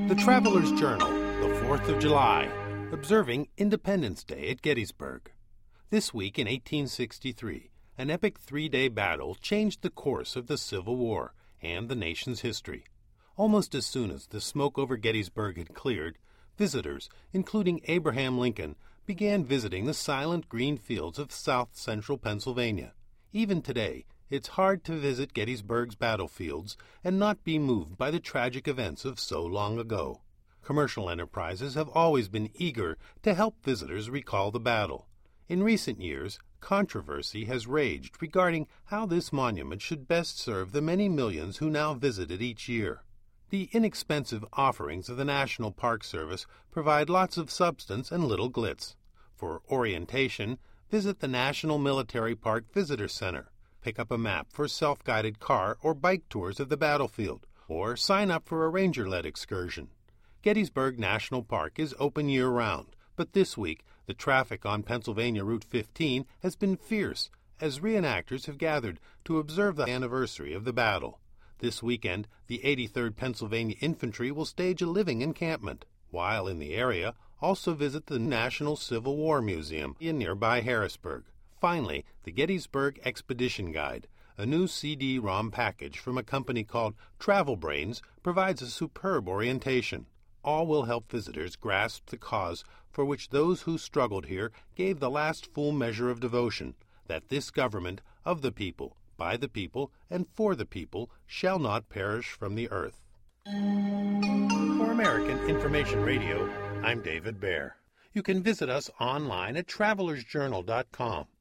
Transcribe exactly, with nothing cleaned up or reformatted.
The Traveler's Journal, the fourth of July, observing Independence Day at Gettysburg. This week in eighteen sixty-three, an epic three-day battle changed the course of the Civil War and the nation's history. Almost as soon as the smoke over Gettysburg had cleared, visitors, including Abraham Lincoln, began visiting the silent green fields of south-central Pennsylvania. Even today, it's hard to visit Gettysburg's battlefields and not be moved by the tragic events of so long ago. Commercial enterprises have always been eager to help visitors recall the battle. In recent years, controversy has raged regarding how this monument should best serve the many millions who now visit it each year. The inexpensive offerings of the National Park Service provide lots of substance and little glitz. For orientation, visit the National Military Park Visitor Center. Pick up a map for self-guided car or bike tours of the battlefield, or sign up for a ranger-led excursion. Gettysburg National Park is open year-round, but this week the traffic on Pennsylvania Route fifteen has been fierce as reenactors have gathered to observe the anniversary of the battle. This weekend, the eighty-third Pennsylvania Infantry will stage a living encampment. While in the area, also visit the National Civil War Museum in nearby Harrisburg. Finally, the Gettysburg Expedition Guide, a new C D ROM package from a company called Travel Brains, provides a superb orientation. All will help visitors grasp the cause for which those who struggled here gave the last full measure of devotion, that this government of the people, by the people, and for the people shall not perish from the earth. For American Information Radio, I'm David Baer. You can visit us online at travelersjournal dot com.